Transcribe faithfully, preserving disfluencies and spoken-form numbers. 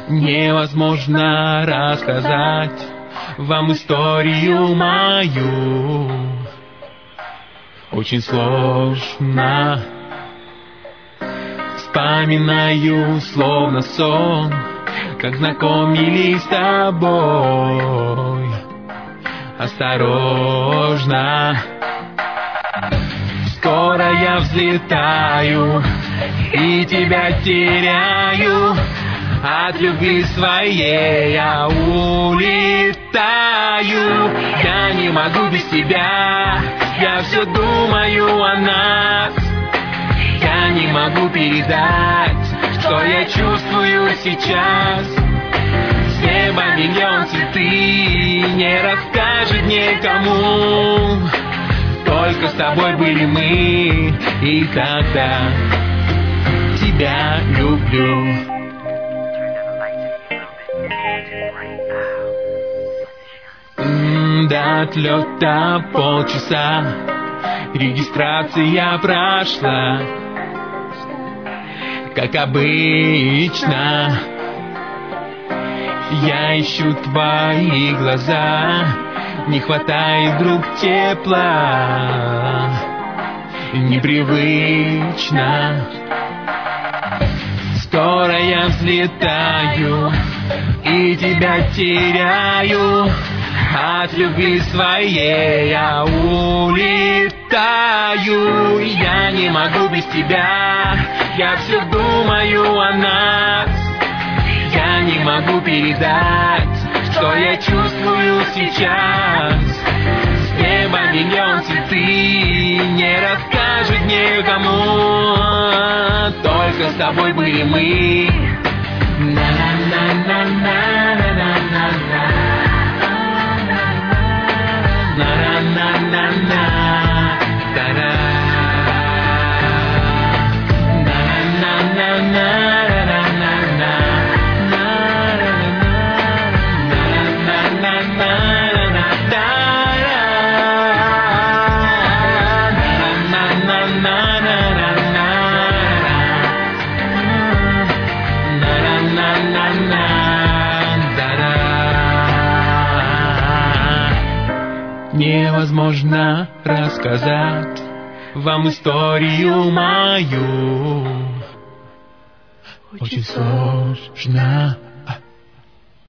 Невозможно рассказать вам историю мою. Очень сложно. Вспоминаю, словно сон, как знакомились с тобой. Осторожно. Скоро я взлетаю и тебя теряю. От любви своей я улетаю. Я не могу без тебя, я все думаю о нас. Я не могу передать, что я чувствую сейчас. С неба миллион цветы не расскажет никому. Только с тобой были мы, и тогда тебя люблю. М-м, до отлета полчаса, регистрация прошла. Как обычно, я ищу твои глаза. Не хватает вдруг тепла, непривычно. Скоро я взлетаю и тебя теряю. От любви своей я улетаю. Я не могу без тебя, я все думаю о нас. Я не могу передать, что я чувствую сейчас. С неба миллион цветы не расскажет никому. Только с тобой были мы. На-на-на-на-на-на-на-на. На-на-на-на-на. Да-да. На-на-на-на-на. Невозможно рассказать вам историю мою. Очень сложно.